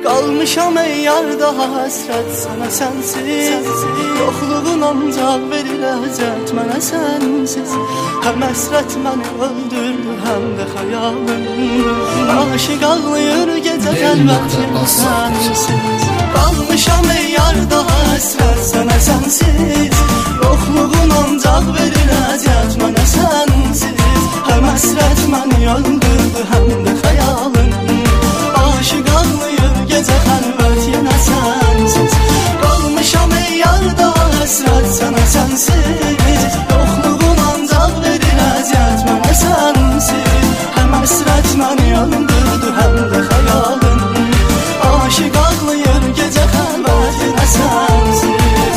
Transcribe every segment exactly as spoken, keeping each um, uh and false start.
Qalmışam ey yar daha həsrət sana sənsiz. Yoxluğun ancaq verir əzət mənə sənsiz. Həm həsrət məni öldürdü, həm də xəyalım. Aşıq ağlayır gecə qəlbət yenə sənsiz. Qalmışam ey yar daha həsrət sana sənsiz. Yoxluğun ancaq verir əzət mənə sənsiz. Həm həsrət məni öldürdü, həm də xəyalım. Aşıq ağlayır gecə xəlvət yenə sənsiz. Qalmışam ey yar daha həsrət sana sənsiz. Yoxluğun ancaq verir əziyyət mənə sənsiz. Həm həsrət məni öldürdü, həm də xəyalım. Aşıq ağlayır gecə xəlvət yenə sənsiz.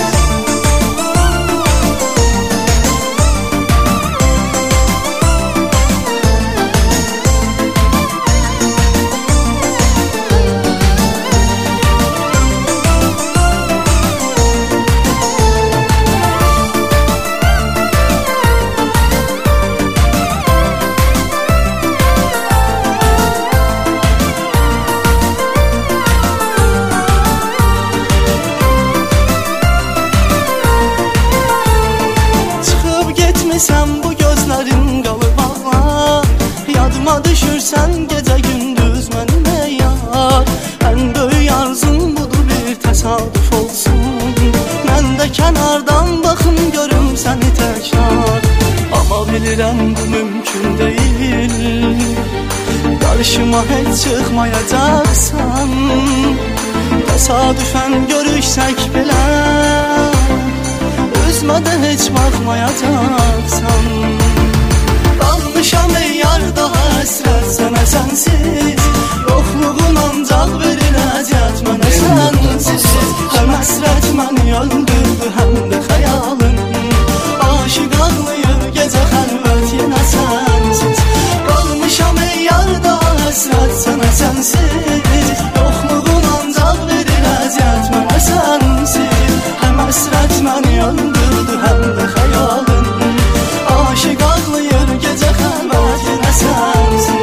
Sən bu gözlərin qalıb ağlar. Yadıma düşürsən gecə gündüz mənim ey yar. Ən böyük arzum budur bir təsadüf olsun. Mən də kənardan baxım görüm səni təkrar. Amma bilirəm bu mümkün deyil. Qarşıma heç çıxmayacaqsan. Təsadüfən görüşsək belə üzmə də heç baxmayacaqsan. Qalmışam ey yar daha həsrət sana sənsiz. Yoxluğun ancaq verir əziyyət mənə sənsiz. Həm həsrət məni öldürdü, həm də xəyalım. Aşıq ağlayır gecə xəlvət yenə sənsiz. Qalmışam ey yar daha həsrət sana sənsiz. Yoxluğun ancaq verir əziyyət mənə sənsiz. Həm həsrət məni öldürdü, həm də xəyalım. Aşıq ağlayır gecə xəlvət yenə sənsiz.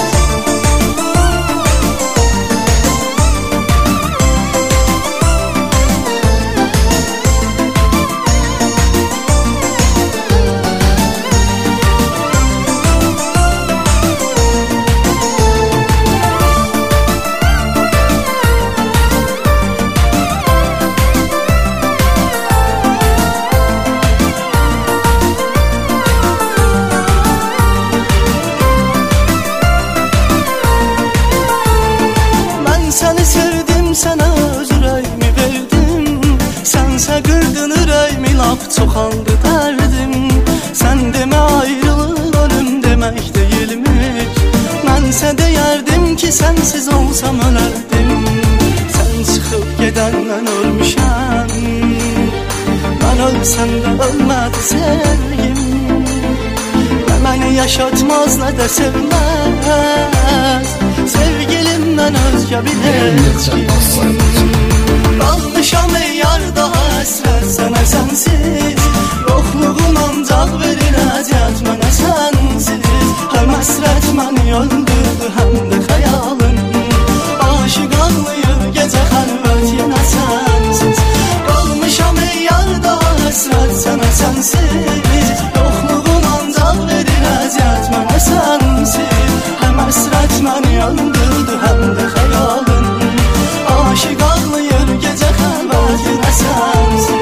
Səni sevdim, sənə öz ürəyimi verdim. Sənsə qırdın ürəyimi, lap çoxaldı dərdim. Sən demə ayrılıq ölüm demək deyilmiş. Mənsə deyərdim ki sənsiz olsam ölərdim. Sən çıxıb gedəndən ölmüşəm. Mən ölsəm də ölmədi sevgim. Nə məni yaşatmaz, nə də sevməz. Sevgilimdən özgə bir heç kim. Qalmışam ey yar daha həsrət sana sənsiz. Yoxluğun ancaq verir əziyyət mənə sənsiz. Həm həsrət məni öldürdü, həm də xəyalım. Aşıq ağlayır gecə xəlvət yenə sənsiz. Qalmışam ey yar daha həsrət sana sənsiz. Yoxluğun ancaq verir əziyyət mənə sənsiz. Həm həsrət məni öldürdü, həm də xəyalım. Aşıq ağlayır gecə xəlvət yenə sənsiz.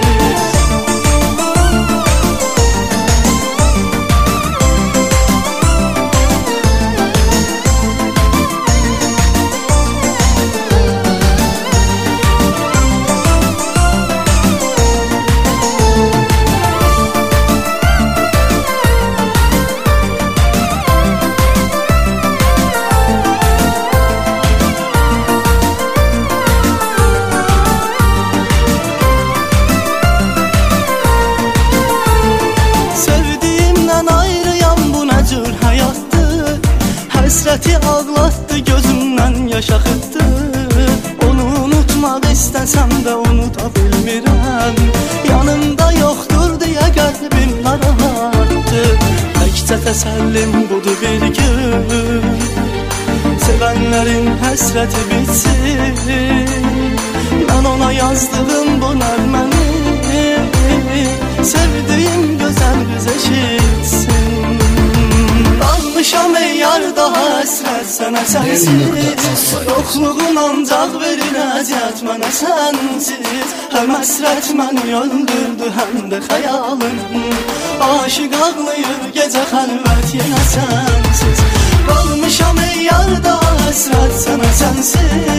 Həsrəti ağlatdı, gözümdən yaş axıtdı. Onu unutmaq istəsəm də unuta bilmirəm. Yanımda yoxdur deyə qəlbim narahatdır. Təkcə təsəllim budur bir gün. Sevən günlerin həsrəti bitsin. Ben ona yazdığım bu nəğməni sevdiğim gözəl qız eşitsin. Qalmışam ey yar daha həsrət sənə sənsiz, yoxluğun ancaq verir əziyyət mənə sənsiz. Həm həsrət məni öldürdü, həm də xəyalın. Aşıq ağlayır gecə xəlvət yenə sənsiz. Qalmışam ey yar daha həsrət sənə sənsiz,